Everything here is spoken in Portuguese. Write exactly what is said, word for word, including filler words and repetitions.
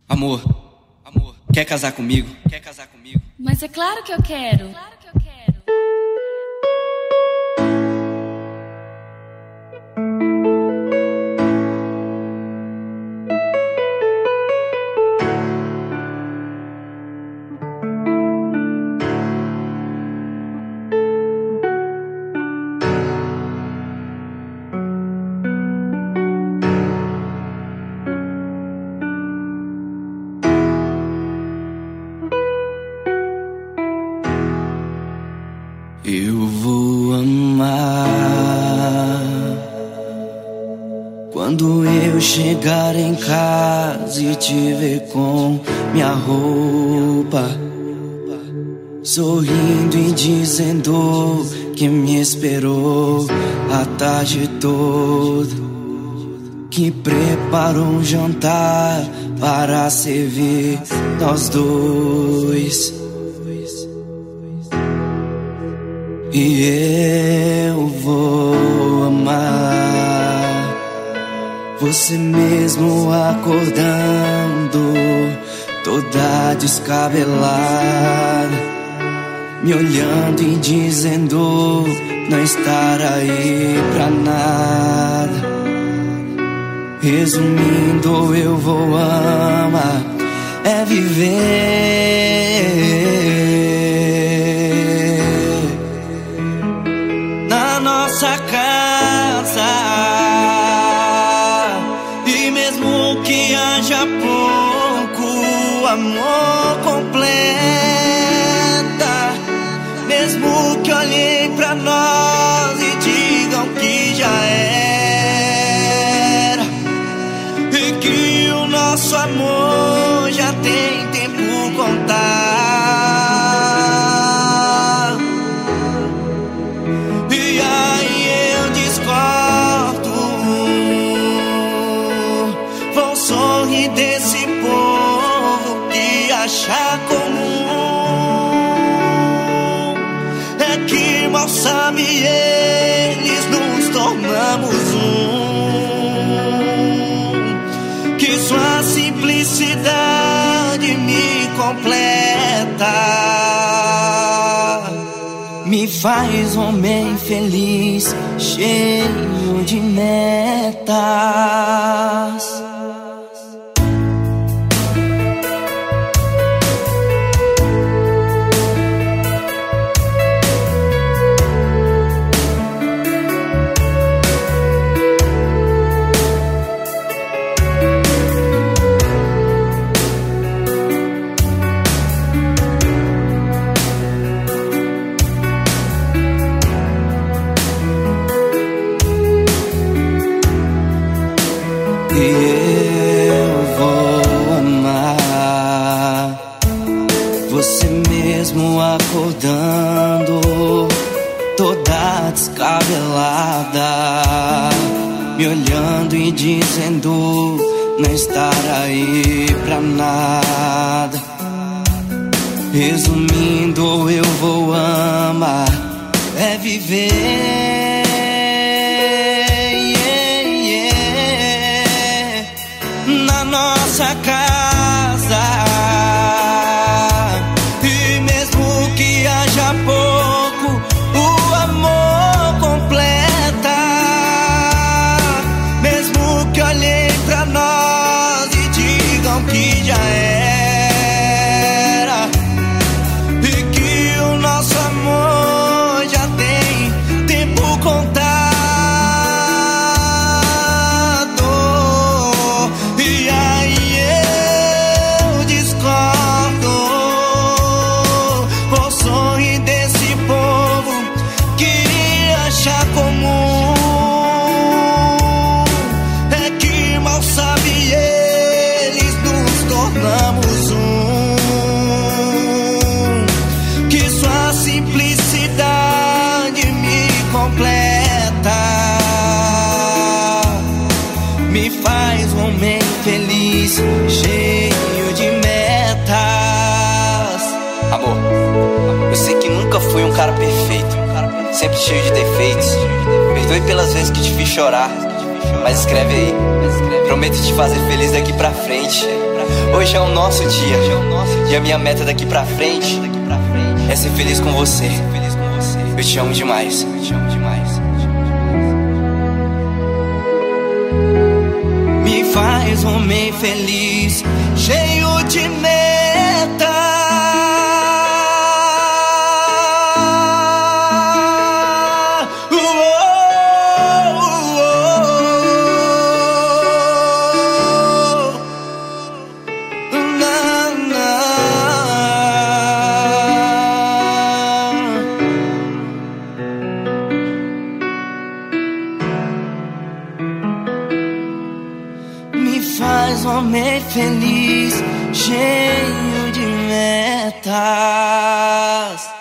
Amor, amor, quer casar comigo? Quer casar comigo? Mas é claro que eu quero. Claro que eu quero. Eu vou amar quando eu chegar em casa e te ver com minha roupa, sorrindo e dizendo que me esperou a tarde toda, que preparou um jantar para servir nós dois. E eu vou amar você mesmo acordando toda descabelada, me olhando e dizendo não estar aí pra nada. Resumindo, eu vou amar é viver nossa casa, e mesmo que haja pouco amor completa, mesmo que olhem pra nós e digam que já era, e que o nosso amor já tem tempo contado. Desse povo que acha comum é que mal sabe eles nos tornamos um, que sua simplicidade me completa, me faz homem feliz, cheio de metas. E eu vou amar você mesmo acordando toda descabelada, me olhando e dizendo não estar aí pra nada. Resumindo, eu vou amar é viver na nossa casa, e mesmo que haja pouco, o amor completa, mesmo que olhem pra nós e digam que já era, e que o nosso amor já tem tempo contado. Me faz um homem feliz, cheio de metas. Amor, eu sei que nunca fui um cara perfeito, sempre cheio de defeitos. Perdoe pelas vezes que te fiz chorar, mas escreve aí, prometo te fazer feliz daqui pra frente. Hoje é o nosso dia, e a minha meta daqui pra frente é ser feliz com você. Eu te amo demais. Eu te amo demais. Me faz homem feliz, cheio de meta. Me faz homem feliz, cheio de metas.